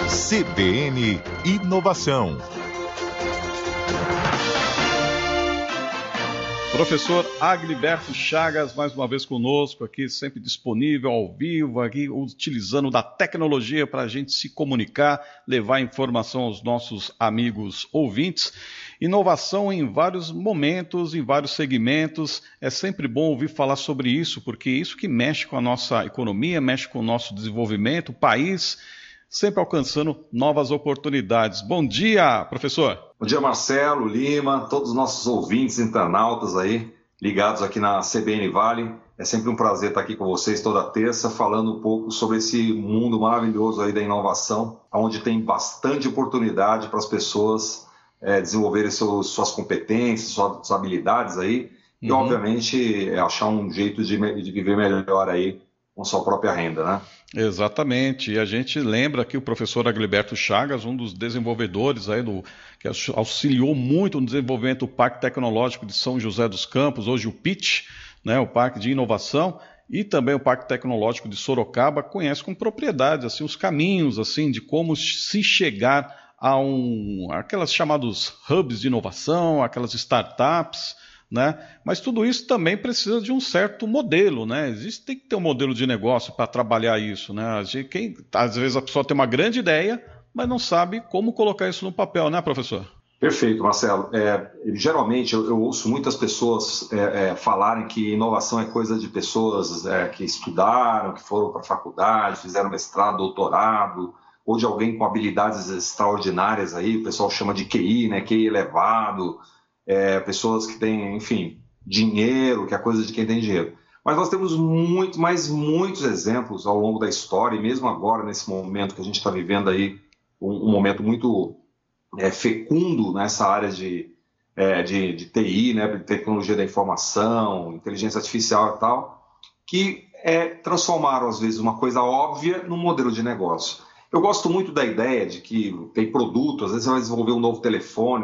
CBN Inovação. Professor Agliberto Chagas, mais uma vez conosco aqui, sempre disponível ao vivo, aqui utilizando da tecnologia para a gente se comunicar, levar informação aos nossos amigos ouvintes. Inovação em vários momentos, em vários segmentos. É sempre bom ouvir falar sobre isso, porque é isso que mexe com a nossa economia, mexe com o nosso desenvolvimento, o país sempre alcançando novas oportunidades. Bom dia, professor. Bom dia, Marcelo, Lima, todos os nossos ouvintes, internautas aí, ligados aqui na CBN Vale. É sempre um prazer estar aqui com vocês toda terça, falando um pouco sobre esse mundo maravilhoso aí da inovação, onde tem bastante oportunidade para as pessoas desenvolverem suas competências, suas habilidades aí, e obviamente achar um jeito de viver melhor aí com sua própria renda, né? Exatamente, e a gente lembra que o professor Agliberto Chagas, um dos desenvolvedores aí que auxiliou muito no desenvolvimento do Parque Tecnológico de São José dos Campos, hoje o PIT, né, o Parque de Inovação, e também o Parque Tecnológico de Sorocaba, conhece com propriedade assim, os caminhos assim, de como se chegar a aquelas chamados hubs de inovação, aquelas startups, né? Mas tudo isso também precisa de um certo modelo, né? Tem que ter um modelo de negócio para trabalhar isso, né? Às vezes a pessoa tem uma grande ideia, mas não sabe como colocar isso no papel, né, professor? Perfeito, Marcelo. Geralmente eu ouço muitas pessoas falarem que inovação é coisa de pessoas que estudaram, que foram para a faculdade, fizeram mestrado, doutorado, ou de alguém com habilidades extraordinárias aí, o pessoal chama de QI, né? QI elevado. Pessoas que têm, enfim, dinheiro, que é coisa de quem tem dinheiro. Mas nós temos muitos exemplos ao longo da história, e mesmo agora, nesse momento que a gente está vivendo aí, um momento muito fecundo nessa área de TI, né, de tecnologia da informação, inteligência artificial e tal, que transformaram, às vezes, uma coisa óbvia num modelo de negócio. Eu gosto muito da ideia de que tem produto, às vezes você vai desenvolver um novo telefone,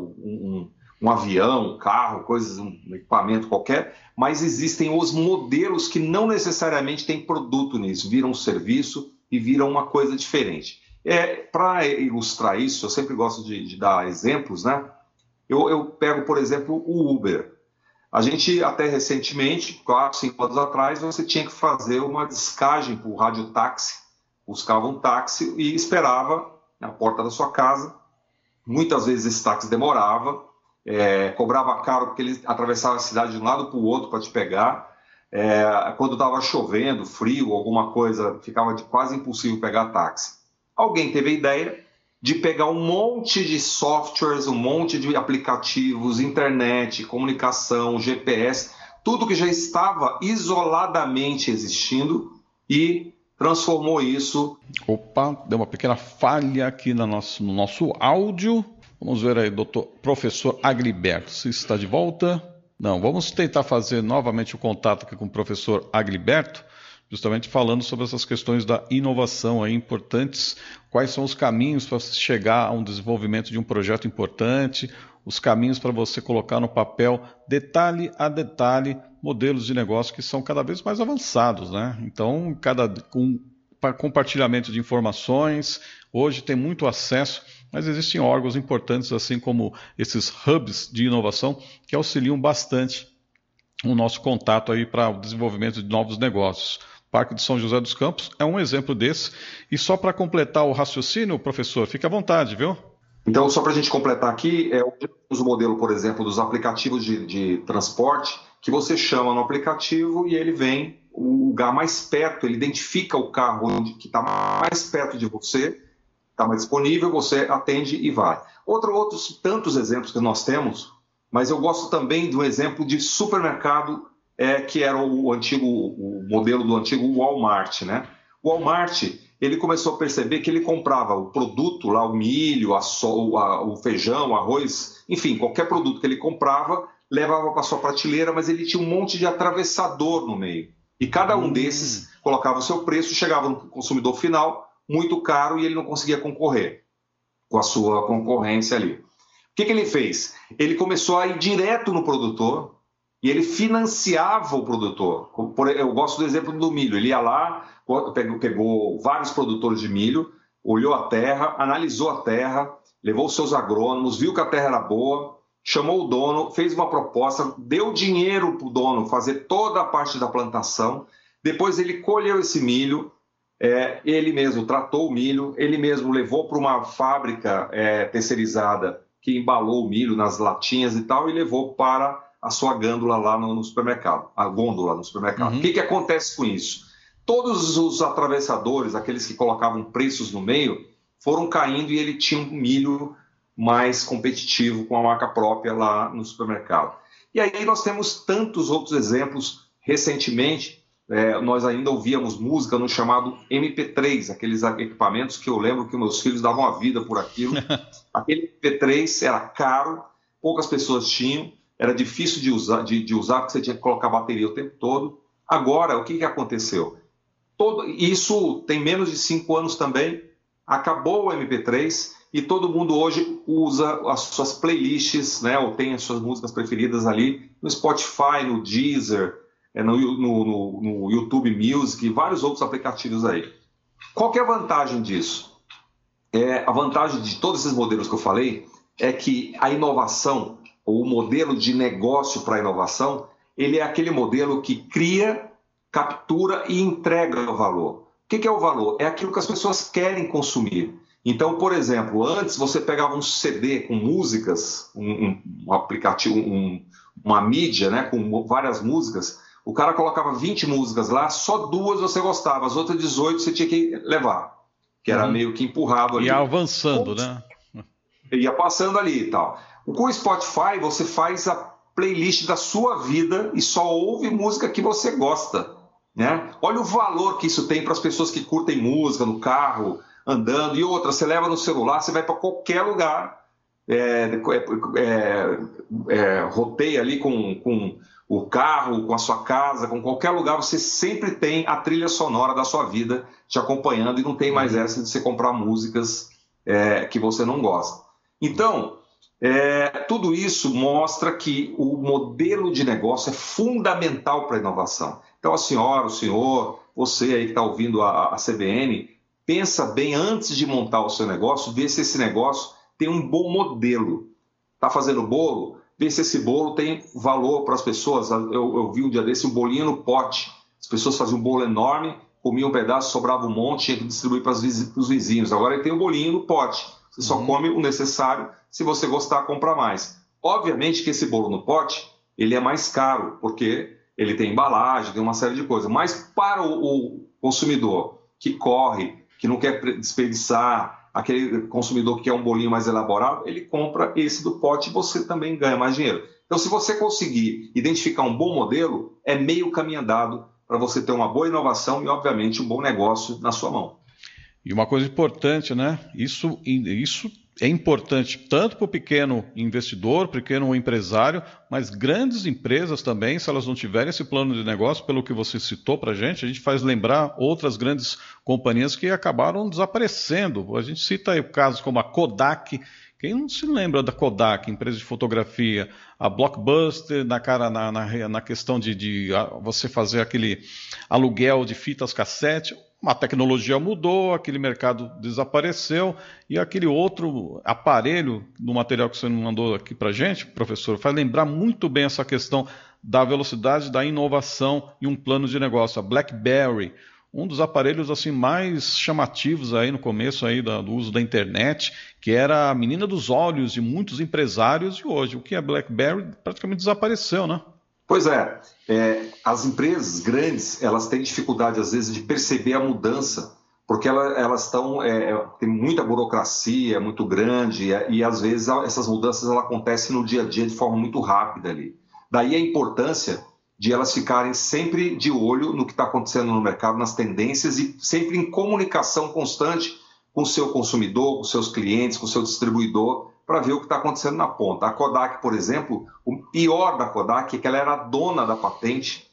um avião, um carro, um equipamento qualquer, mas existem os modelos que não necessariamente têm produto nisso, viram um serviço e viram uma coisa diferente. Para ilustrar isso, eu sempre gosto de dar exemplos, né? Eu pego, por exemplo, o Uber. A gente, até recentemente, 4, 5 anos atrás, você tinha que fazer uma descagem por radiotáxi, buscava um táxi e esperava na porta da sua casa. Muitas vezes esse táxi demorava, cobrava caro porque ele atravessava a cidade de um lado para o outro para te pegar. Quando estava chovendo, frio, alguma coisa, ficava quase impossível pegar táxi. Alguém teve a ideia de pegar um monte de softwares, um monte de aplicativos, internet, comunicação, GPS, tudo que já estava isoladamente existindo e transformou isso. Opa, deu uma pequena falha aqui no nosso áudio. Vamos ver aí, professor Agliberto, se está de volta. Não, vamos tentar fazer novamente o contato aqui com o professor Agliberto, justamente falando sobre essas questões da inovação aí importantes, quais são os caminhos para você chegar a um desenvolvimento de um projeto importante, os caminhos para você colocar no papel, detalhe a detalhe, modelos de negócio que são cada vez mais avançados, né? Então, com compartilhamento de informações, hoje tem muito acesso, mas existem órgãos importantes, assim como esses hubs de inovação, que auxiliam bastante o nosso contato aí para o desenvolvimento de novos negócios. O Parque de São José dos Campos é um exemplo desse. E só para completar o raciocínio, professor, fique à vontade, viu? Então, só para a gente completar aqui, o modelo, por exemplo, dos aplicativos de transporte, que você chama no aplicativo e ele vem o lugar mais perto, ele identifica o carro que está mais perto de você, está mais disponível, você atende e vai. Outros tantos exemplos que nós temos, mas eu gosto também do exemplo de supermercado, que era o modelo do antigo Walmart, né? O Walmart, ele começou a perceber que ele comprava o produto lá, o milho, o feijão, o arroz, enfim, qualquer produto que ele comprava, levava para sua prateleira, mas ele tinha um monte de atravessador no meio. E cada um desses colocava o seu preço, chegava no consumidor final, muito caro, e ele não conseguia concorrer com a sua concorrência ali. O que ele fez? Ele começou a ir direto no produtor e ele financiava o produtor. Eu gosto do exemplo do milho. Ele ia lá, pegou vários produtores de milho, olhou a terra, analisou a terra, levou seus agrônomos, viu que a terra era boa, chamou o dono, fez uma proposta, deu dinheiro para o dono fazer toda a parte da plantação, depois ele colheu esse milho, ele mesmo tratou o milho, ele mesmo levou para uma fábrica terceirizada que embalou o milho nas latinhas e tal e levou para a sua gôndola lá no supermercado, a gôndola no supermercado. Uhum. O que acontece com isso? Todos os atravessadores, aqueles que colocavam preços no meio, foram caindo e ele tinha um milho mais competitivo com a marca própria lá no supermercado. E aí nós temos tantos outros exemplos. Recentemente, nós ainda ouvíamos música no chamado MP3, aqueles equipamentos que eu lembro que meus filhos davam a vida por aquilo. Aquele MP3 era caro, poucas pessoas tinham, era difícil de usar porque você tinha que colocar bateria o tempo todo. Agora, o que aconteceu? Isso tem menos de 5 anos também, acabou o MP3 e todo mundo hoje usa as suas playlists, né, ou tem as suas músicas preferidas ali no Spotify, no Deezer, no YouTube Music e vários outros aplicativos aí. Qual que é a vantagem disso? A vantagem de todos esses modelos que eu falei é que a inovação, ou o modelo de negócio para a inovação, ele é aquele modelo que cria, captura e entrega o valor. O que é o valor? É aquilo que as pessoas querem consumir. Então, por exemplo, antes você pegava um CD com músicas, um aplicativo, uma mídia, né, com várias músicas, o cara colocava 20 músicas lá, só 2 você gostava, as outras 18 você tinha que levar, que era meio que empurrado ali. Ia avançando, né? Ia passando ali e tal. Com o Spotify, você faz a playlist da sua vida e só ouve música que você gosta, né? Olha o valor que isso tem para as pessoas que curtem música no carro, andando. E outra, você leva no celular, você vai para qualquer lugar, roteia ali com o carro, com a sua casa, com qualquer lugar, você sempre tem a trilha sonora da sua vida te acompanhando e não tem mais essa de você comprar músicas que você não gosta. Então, tudo isso mostra que o modelo de negócio é fundamental para a inovação. Então, a senhora, o senhor, você aí que está ouvindo a CBN, pensa bem antes de montar o seu negócio, vê se esse negócio tem um bom modelo. Está fazendo bolo? Vê se esse bolo tem valor para as pessoas. Eu vi um dia desse um bolinho no pote. As pessoas faziam um bolo enorme, comiam um pedaço, sobrava um monte, tinha que distribuir para os vizinhos. Agora ele tem um bolinho no pote. Você só come o necessário, se você gostar, compra mais. Obviamente que esse bolo no pote, ele é mais caro, porque ele tem embalagem, tem uma série de coisas. Mas para o consumidor que corre, que não quer desperdiçar, aquele consumidor que quer um bolinho mais elaborado, ele compra esse do pote e você também ganha mais dinheiro. Então, se você conseguir identificar um bom modelo, é meio caminho andado para você ter uma boa inovação e, obviamente, um bom negócio na sua mão. E uma coisa importante, né? Isso é importante tanto para o pequeno investidor, pequeno empresário, mas grandes empresas também, se elas não tiverem esse plano de negócio, pelo que você citou para a gente faz lembrar outras grandes companhias que acabaram desaparecendo. A gente cita aí casos como a Kodak. Quem não se lembra da Kodak, empresa de fotografia, a Blockbuster, na questão de você fazer aquele aluguel de fitas cassete. A tecnologia mudou, aquele mercado desapareceu e aquele outro aparelho no material que você mandou aqui para a gente, professor, faz lembrar muito bem essa questão da velocidade da inovação e um plano de negócio. A BlackBerry, um dos aparelhos assim mais chamativos aí no começo aí do uso da internet, que era a menina dos olhos de muitos empresários, e hoje o que é BlackBerry praticamente desapareceu, né? Pois as empresas grandes, elas têm dificuldade às vezes de perceber a mudança, porque elas tem muita burocracia, muito grande, e às vezes essas mudanças acontecem no dia a dia de forma muito rápida ali. Daí a importância de elas ficarem sempre de olho no que está acontecendo no mercado, nas tendências e sempre em comunicação constante com o seu consumidor, com seus clientes, com o seu distribuidor, para ver o que está acontecendo na ponta. A Kodak, por exemplo, o pior da Kodak é que ela era a dona da patente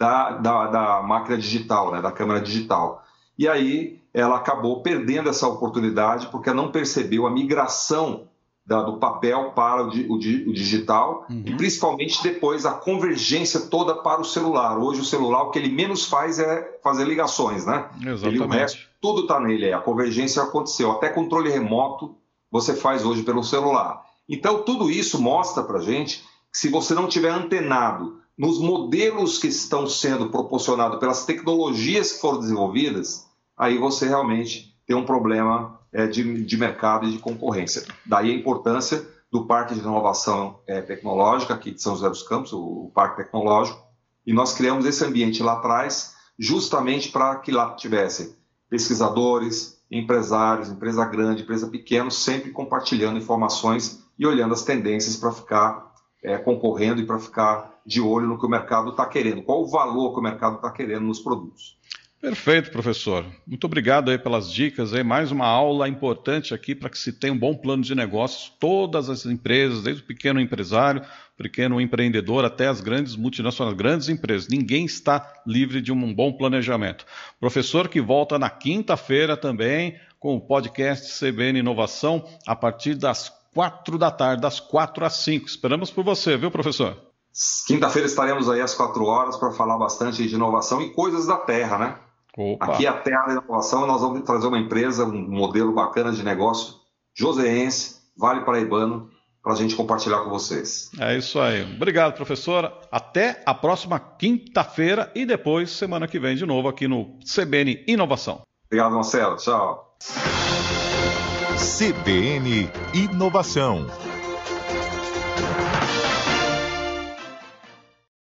da máquina digital, né, da câmera digital. E aí ela acabou perdendo essa oportunidade porque ela não percebeu a migração do papel para o digital, e principalmente depois a convergência toda para o celular. Hoje o celular, o que ele menos faz é fazer ligações, né? Exatamente. O resto, tudo está nele, a convergência aconteceu. Até controle remoto você faz hoje pelo celular. Então tudo isso mostra para a gente que se você não tiver antenado nos modelos que estão sendo proporcionados pelas tecnologias que foram desenvolvidas, aí você realmente tem um problema de mercado e de concorrência. Daí a importância do Parque de Inovação Tecnológica, aqui de São José dos Campos, o Parque Tecnológico, e nós criamos esse ambiente lá atrás justamente para que lá tivessem pesquisadores, empresários, empresa grande, empresa pequena, sempre compartilhando informações e olhando as tendências para ficar concorrendo e para ficar de olho no que o mercado está querendo, qual o valor que o mercado está querendo nos produtos. Perfeito, professor. Muito obrigado aí pelas dicas. Mais uma aula importante aqui para que se tenha um bom plano de negócios. Todas as empresas, desde o pequeno empresário, pequeno empreendedor, até as grandes multinacionais, grandes empresas. Ninguém está livre de um bom planejamento. Professor que volta na quinta-feira também com o podcast CBN Inovação a partir das 4 da tarde, das 4 às 5. Esperamos por você, viu, professor? Quinta-feira estaremos aí às 4 horas para falar bastante de inovação e coisas da terra, né? Opa. Aqui é a terra da inovação, nós vamos trazer uma empresa, um modelo bacana de negócio, joseense, Vale Paraibano, para a gente compartilhar com vocês. É isso aí. Obrigado, professora. Até a próxima quinta-feira e depois, semana que vem, de novo aqui no CBN Inovação. Obrigado, Marcelo. Tchau. CBN Inovação.